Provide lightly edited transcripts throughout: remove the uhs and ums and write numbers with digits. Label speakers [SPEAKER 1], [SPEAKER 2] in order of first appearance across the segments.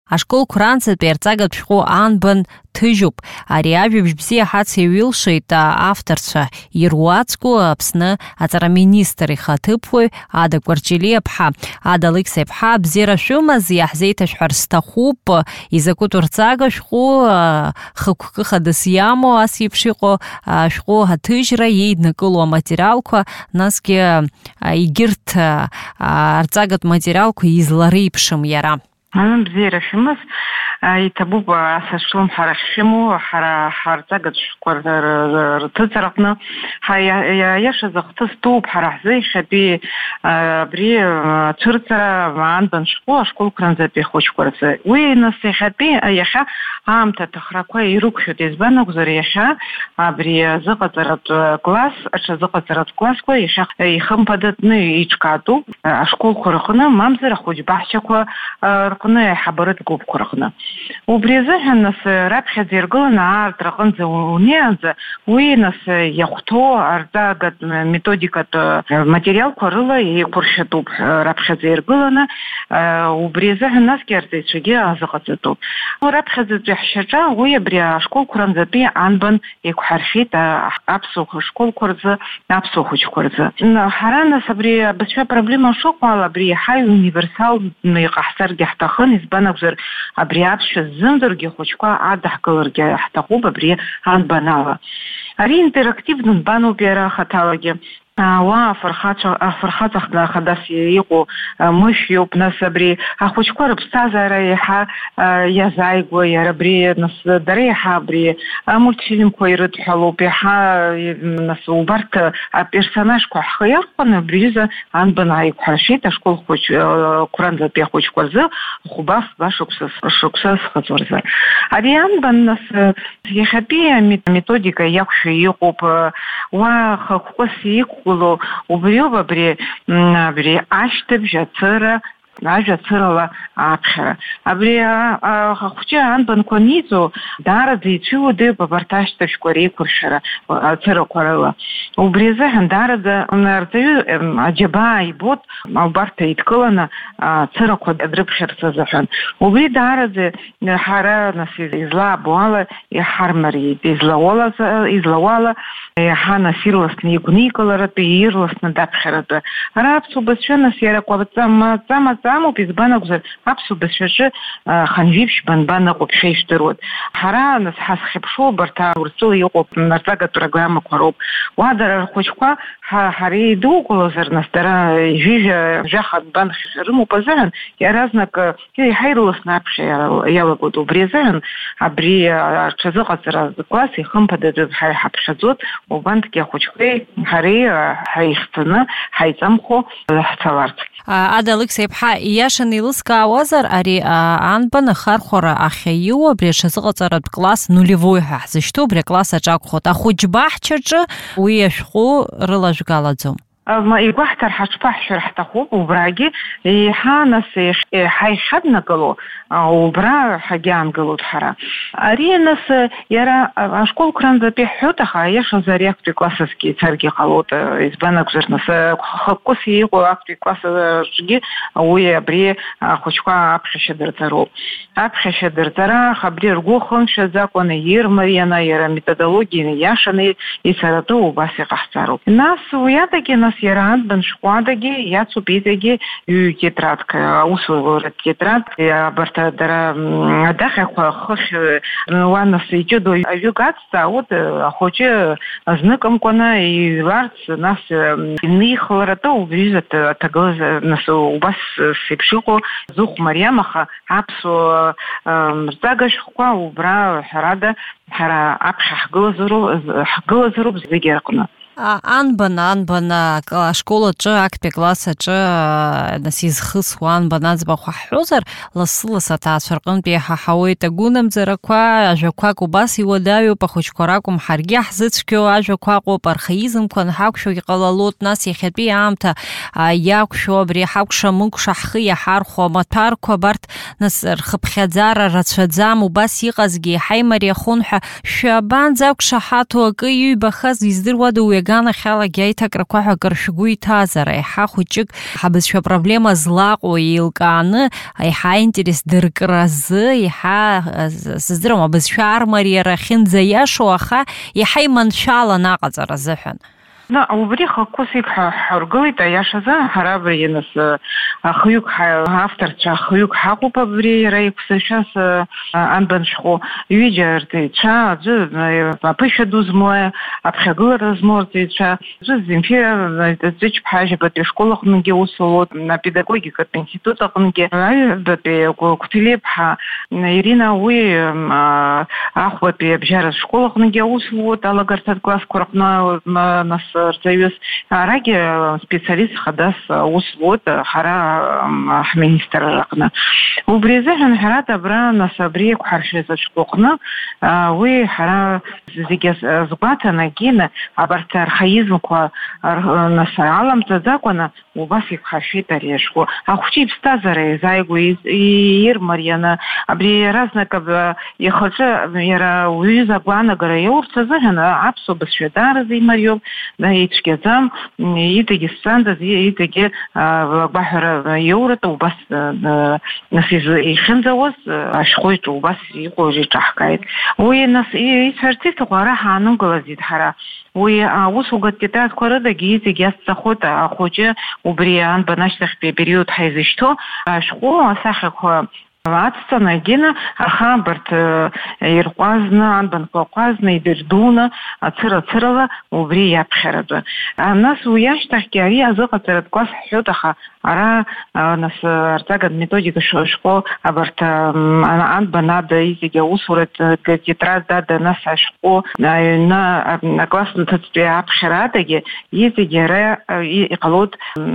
[SPEAKER 1] ашколқәа ранӡатәи арҵагатә шәҟәы анбан ҭыжьуп. Ари ажәабжь бзиа ҳацеиҩылшеит авторцәа ируаӡәку Аԥсны аҵараминистр ихаҭыԥуаҩ Ада Кәарҷелиаԥҳа. Ада Алықьса-иԥҳа, бзиара шәымаз, иаҳзеиҭашәҳәар сҭахуп, изакәытә рҵага шәҟәы хықәкы хадас иамоу, ас еиԥш иҟоу шәҟәы аҭыжьра, еиднакыло аматериалқәа, насгьы егьырҭ арҵагатә материалқәа излареиԥшым иара.
[SPEAKER 2] Бзиара шәымаз, иҭабуп асаҿлым ҳара хьшәымоу, ҳара ҳарҵагатә шәҟәқәа рҭыҵраҟны, иашаз ахҭыс ҭоуп ҳара ҳзы иахьатәи абри ацәырҵра анбан шәҟәы ашколқәа ранӡатәи ахәыҷқәа рзы. Уи нас иахьа аамҭа аҭахрақәа ирықәшәоит, избан акәзар иахьа абри азыҟаҵаратә класс, аҽазыҟаҵаратә классқәа иахьа ихымԥадатәны иҿкаатәуп ашколқәа рҟны, мамзар ахәыҷбаҳчақәа рҟны, аиҳабаратә гәыԥқәа рҟны. Убри азыҳәан нас раԥхьаӡа иргыланы аартраҟынӡа унеиаанӡа, уи нас иахәҭоу арҵагатә методикатә материалқәа рыла еиқәыршьатәуп раԥхьаӡа иргыланы, убри азыҳәан насгьы арҵаҩцәагьы азыҟаҵатәуп. Раԥхьаӡатәи ҳшьаҿа уи абри ашколқәа ранӡатәи анбан еиқәҳаршәеит аԥсуа школқәа рзы, аԥсуа хәыҷқәа рзы. Ҳара нас абри абызшәа проблема шыҟоу ала абри иаҳа универсалны иҟаҳҵаргьы ҳҭахын, избан акәзар абри аԥсшәа ззымдыргьы ахәыҷқәа адаҳкыларгьы ҳҭахуп абри анбан ала. Ари интерактивны нбаноуп иара ахаҭалагьы. Уа афырхаҵахны хадас иҟоу мышәиуп, нас абри ахәыҷқәа рыԥсҭазаара иаҳа иазааигәа, иара абри нас дара иаҳа абри амультфильмқәа ирыдҳәалоуп, иаҳа нас убарҭ аперсонажқәа ҳхы иархәаны абриазы анбан ааиқәҳаршәеит ашкол хәыҷқәа ранӡатәи ахәыҷқәа рзы хәба шықәса зхыҵуа рзы. Ари анбан нас иахьатәи аметодика иақәшәо иҟоуп, уа хықәкыс иқәгылоу убриоуп абри ашьҭыбжь ацыра, ажәацырала аԥхьара. Абри ахәҷы анбанқәа аниҵо даараӡа ицәыуадаҩуп абарҭ ашьҭыбжьқәа реиқәыршәара ацырақәа рыла. Убри азыҳәан даараӡа арҵаҩы аџьабаа ибот убарҭ идкыланы ацырақәа дрыԥхьарц азыҳәан. Убри даараӡа ҳара нас излаабо ала иҳармариеит, излауала иаҳа нас ирласны игәникыларатәы, ирласны даԥхьаратәы. Ара аԥсуа бызшәа нас иара маҵамоуп, избан акәзар аԥсуа бызшәаҿы ханҩеиԥш банбан ыҟоуп шәеишәдыруаз. Ҳара нас ҳазхьыԥшуа убарҭ Урыстәыла иҟоуп арҵагатә программақәа роуп. Уа дара рхәыҷқәа ҳара идукылозар, нас дара жәаха нбан рымоуп азыҳәан иаразнак иаҳа ирласны аԥхьа иалагоит. Убри азыҳәан абри аҽазыҟаҵара класс ихымԥадатәуп ҳаԥхьаӡот, убантәи ахәыҷқәеи ҳареи ҳаихҵаны ҳаиҵамхо ҳцаларц.
[SPEAKER 1] Ада Алықьса-иԥҳа, иашан еилыскаауазар, ари анбан ахархәара ахьаиу абри аҽазыҟаҵаратә класс нулевой ҳәа ҳзышьҭоу абри акласс аҿы акәхоит. Ахәыҷбаҳчаҿы уи ашәҟәы рылажәгалаӡом.
[SPEAKER 2] Игәаҳҭар ҳаҽԥаҳшәар ҳҭахуп, убрагьы еиҳа нас ҳаихьаднакыло, убра ҳагьаангылоит ҳара. Ари нас иара ашколқәа ранӡатәи ҳҳәоит, аха аиашаз ари актәи класс азгьы ицаргьы ҟалоит, избан акәзар нас хықәкыс иҟоу актәи класс аҿгьы уи абри ахәыҷқәа аԥхьашьа дырҵароуп. Аԥхьашьа дырҵара, абри ргәы хымшәаӡакәаны ирмарианы, иара методологианы иашаны ицаратәу убас иҟаҳҵароуп. Нас уи адагьы нас иара анбан шәҟәадагьы иацуп иҵегьы ҩ-тетрадк, аусуратә тетрадк, абарҭ дара адаҟьақәа хыхь уа нас иҷыдоу аҩык ацҵаауеит, ахәыҷы зныкымкәаны иҩларц, нас инихларатәы убриазы аҭагылазы нас убас еиԥш иҟоу Зухә Мариам, аха аԥсуа рҵага шәҟәқәа убра ҳәарада ҳара аԥхьа ҳгылазароуп зегьы рҟны.
[SPEAKER 1] Анбан ашкол аҿы, актәи акласс аҿы нас изхысуа анбан аӡбахә ҳҳәозар, лассы-лассы аҭаацәа рҟынтә иҳаҳауеит агәынамӡарақәа, ажәақәак убас иуадаҩуп, ахәыҷқәа ракәым ҳаргьы ҳзыцәгьоу ажәақәа аҟоуп, архаизмқәа нҳақәшәо иҟалалоит, нас иахьатәи аамҭа иақәшәо абри ҳакәша-мыкәша ҳхы иаҳархәо амаҭәарқәа абарҭ нас рхыԥхьаӡара рацәаӡам, убас иҟазгьы иҳаимариахон ҳәа шәабанӡа ақәшаҳаҭу акы иҩбахаз издыруада уи иганахьалагьы аиҭакрақәа ҳәа акыр шәгәы иҭазар, аиҳа хәыҷык ҳабызшәа проблема злаҟоу еилкааны, аиҳа аинтерес дыркразы, аиҳа сыздыруам абызшәа армариара ахьынӡаиашоу, аха иаҳа иманшәалан аҟаҵара азыҳәан.
[SPEAKER 2] убри хакәысик ҳаргылеит аиашазы ҳара абри нас хҩык авторцәа хҩык ҳаҟоуп абри иара иқәсыршәаз анбан шәҟәы ҩыџьа рҵаҩцәа, аӡәы аԥышәа ду змоу, аԥхьагылара змоу рҵаҩцәа, аӡәы Земфира Ҵәыџь-ԥҳа ажәабатәи ашкол аҟныгьы аус луоуп, апедагогикатә институт аҟныгьы аҩбатәи Кәҭеле-ԥҳа Ирина уи ахәбатәи абжьаратә школ аҟныгьы аус луоуп, алагарҭатә классқәа рҟны нас рҵаҩыс, арагьы специалист хадас аус луоуп ҳара ҳминистр аҟны. Убри азыҳәан ҳәарада абра нас абри еиқәҳаршәаз ашәҟәы аҟны уи ҳара зегьы згәаҭаны агьины абарҭ архаизмқәа нас аламҵаӡакәаны убас иқәҳаршәеит ари ашәҟәы. Ахәыҷы иԥсҭазаара еизааигәо ирмарианы абри иаразнак ихаҿы иара уҩыза агәаанагара иаурц азыҳәан аԥсуа бызшәа даараӡа имариоуп, ицәгьаӡам, идагьы сцандаз, идагьы агәаҳәара иоуратәы убас нас ихьынӡауаз ашәҟәыҿы убас иҟоу иҿаҳкааит. Уи нас исҳәарц иҭаху ара ҳаанымгылаӡеит ҳара. Уи аусугатә тетрадқәа рыдагьы иҵегьы иацҵахоит ахәыҷы убри анбан ашьҭахьтәи апериод ҳаизышьҭоу ашәҟәы асахьақәа ацҵаны агьины аха абарҭ ирҟәазны, анбанқәа ҟәазны, идырдуны, ацыра-цырала убри иаԥхьаратәы. Нас уи ашьҭахьгьы ари азыҟаҵаратә класс ҳҳәоит, аха ара нас арҵагатә методика шәҟәы абарҭ анбан ада изегьы аусуратә тетрад ада нас ашәҟәы аҩны акласс нҭыҵтәи аԥхьара адагьы изегьы ара иҟалоит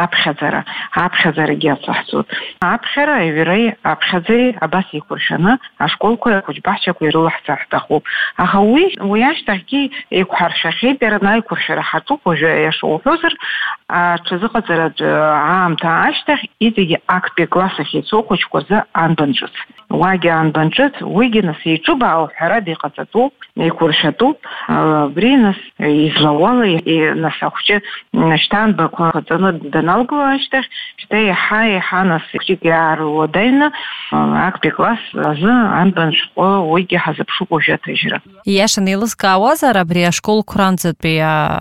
[SPEAKER 2] аԥхьаӡарагьы ацаҳҵоит. Аԥхьара аҩреи аԥхьаӡареи абас еиқәыршәаны ашколқәа ахәыҷбаҳчақәа ирылаҳҵар ҳҭахуп. Аха уи ашьҭахьгьы еиқәҳаршәахьеит, иара аиқәыршәара ҳаҿуп уажәы иаша уҳәозар, аҽазыҟаҵаратә аамҭа ашьҭахь изегьы актәи класс ахь ицо хәыҷқәа рзы анбан ҿыц. Уагьы анбан ҿыц, уигьы нас еиҿыбаау ҳәарада иҟаҵатәуп, еиқәыршәатәуп, абри нас излауала нас ахәҷы шьҭа анбақәа ҟаҵаны даналгауа ашьҭахь, шьҭа еиҳа нас хәҷык иааруадаҩны актәи класс азы анбан шәҟәы уигьы ҳазыԥшуп уажәы аҭыжьра.
[SPEAKER 1] Ииашаны еилызкаауазар абри ашколқәа ранӡатәи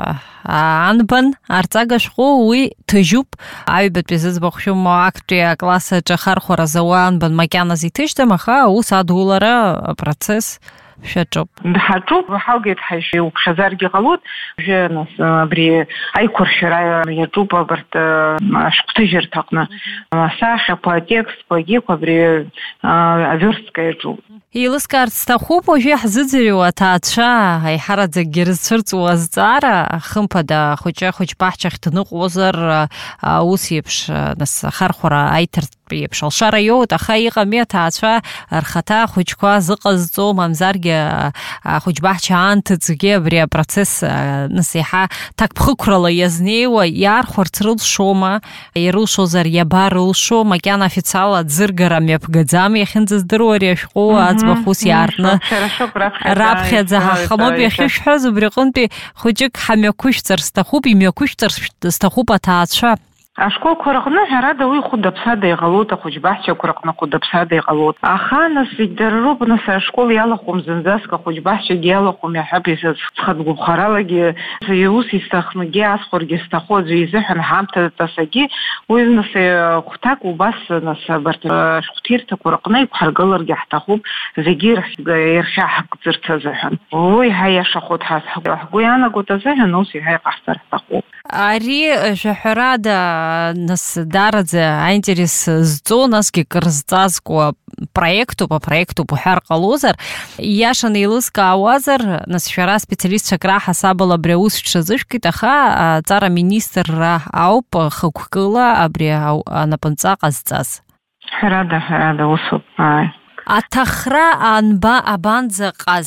[SPEAKER 1] анбан арҵага шәҟәы уи ҭыжьуп, аҩбатәи зыӡбахә шәымоу актәи акласс аҿы ахархәара зауа анбан макьаназ иҭыжьӡам, аха аус адулара апроцесс шәаҿуп.
[SPEAKER 2] Ҳаҿуп, ҳалгеит иуԥхьазаргьы ҟалоит, уажәы нас абри аиқәыршәара иаҿуп абарҭ ашәҟәҭыжьырҭа аҟны. Асахьақәа, атекстқәа, агьықәа абри аверстка иаҿуп.
[SPEAKER 1] Еилыскаарц сҭахуп уажәы ҳзыӡырҩуа аҭаацәа аиҳараӡакгьы рызцәырҵуа азҵаара, хымԥада ахәыҷы ахәыҷбаҳчахь дныҟәозар ус еиԥш нас ахархәара аиҭартәи еиԥш алшара иоуит, аха иҟами аҭаацәа рхаҭа ахәыҷқәа зыҟазҵо, мамзаргьы ахәыҷбаҳча аанҭыҵгьы абри апроцесс нас иаҳа ҭакԥхықәрала иазнеиуа иаархәарц рылшома, ирылшозар иабарылшо, макьана официала ӡыргара мҩаԥгаӡам иахьынӡаздыруа ари ашәҟәы аӡбахә ус иаартны раԥхьаӡа ҳахамоуп иахьышәҳәаз, убри аҟынтәи хәыҷык ҳамҩақәышәҵар сҭахуп, имҩақәышәҵар сҭахуп аҭаацәа.
[SPEAKER 2] Ашколқәа рҟны ҳәарада уи хәыда-ԥсада иҟалоит, ахәыҷбаҳчақәа рҟны хәыда-ԥсада иҟалоит. Аха нас дара роуп нас ашкол иалахәым зынӡаск, ахәыҷбаҳчагьы иалахәым иаҳәап схатәгәыԥхаралагьы ус исҭахнгьы асхәаргьы сҭаху аӡәы изыҳәан ҳамҭатәасагьы уи нас хәҭак убас нас абарҭ ашәҟәҭирҭақәа рҟны иқәҳаргыларгьы ҳҭахуп, зегьы ирхьаҳгӡырц азыҳәан. Уи ҳаиашахоит ҳгәы иаанагоит азыҳәан ус иаҳа иҟаҳҵар ҳҭахуп.
[SPEAKER 1] Ари жәаҳәарада нас дараӡа аинтерес зҵо, насгьы крызҵазкуа проектуп, апроектуп уҳәар ҟалозар, ииашаны еилызкаауазар, нас шәара специалистцәак раҳасабала абри аус шәҽазышәкит, аха аҵара министрра ауп хықәкыла абри анапынҵа ҟазҵаз.
[SPEAKER 2] Ҳәарада усуп.
[SPEAKER 1] Аҭахра абанӡаҟаз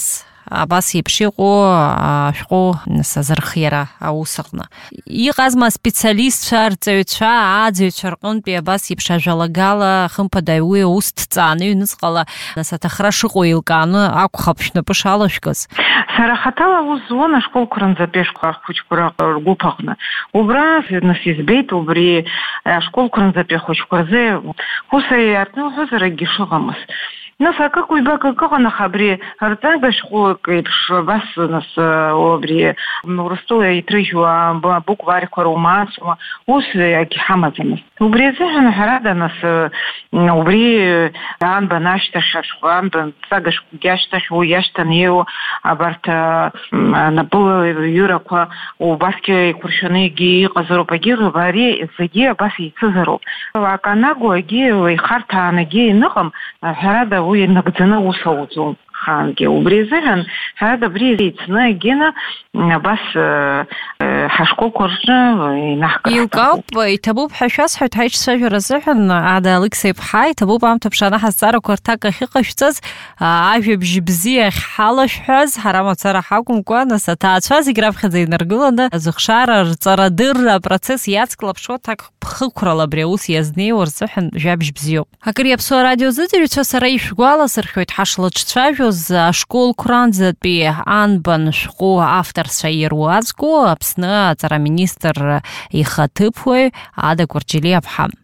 [SPEAKER 1] абас еиԥш иҟоу шәҟәы азырхиара аус аҟны. Иҟазма специалистцәа, арҵаҩцәа, ааӡаҩцәа рҟынтәи абас еиԥш ажәалагала хымԥада уи аус дҵааны иҩныҵҟала аҭахра шыҟоу еилкааны акәхап шәнапы шалашәкыз.
[SPEAKER 2] Сара хаҭала аус зуан ашколқәа рынӡатәи ахәыҷқәа ргәыԥ аҟны. Убра избеит убри ашколқәа рынӡатәи ахәыҷқәа рзы ус иартны уҳәозар акгьы шыҟамыз. Нас акык-ҩбак акы ыҟан, аха абри арҵага шәҟәык еиԥш абас нас абри Урыстәыла иҭрыжьуа абукварқәа романсқәа ус акгьы ҳамаӡамызт. Убри азыҳәан ҳәарада нас убри анбан ашьҭахь анбан ҵага шәҟәгьы ашьҭахь уи иашьҭан ииоу абарҭ анапылаҩырақәа убасгьы еиқәыршәаны иҟазароуп, ари зегьы абас еицызароуп. Аканаго агьы ихарҭаанагьы иныҟам, ҳәарада уи нагӡаны ус ауӡом хаангьы. Убри азыҳәан ҳәарада абри еицны агьына абас ҳашколқәа рҿы инаҳкыр.
[SPEAKER 1] Илкаауп, иҭабуп ҳәа шәасҳәоит ҳаиҿцәажәара азыҳәан, Ада Алықьса-иԥҳа, иҭабуп амҭаԥшаны ҳазҵаарақәа рҭак ахьыҟашәҵаз, ажәабжь бзиа ахьҳалашәҳәаз, ҳара мацара ҳакәымкәа, нас аҭаацәа зегь раԥхьаӡа инаргыланы азыхшара рҵарадырра апроцесс иацклаԥшуа ҭак ԥхықәрала абри аус иазнеиуа рзыҳәан жәабжь бзиоуп. Акыр иаԥсуа арадиозыӡырҩцәа сара ишәгәаласыршәоит ҳашлаҿцәажәоз ашколқәа ранӡатәи анбан шәҟәы авторцәа ируаӡәку Аԥсны аҵараминистр ихаҭыԥуаҩ Ада Гәырџьели-аԥҳа.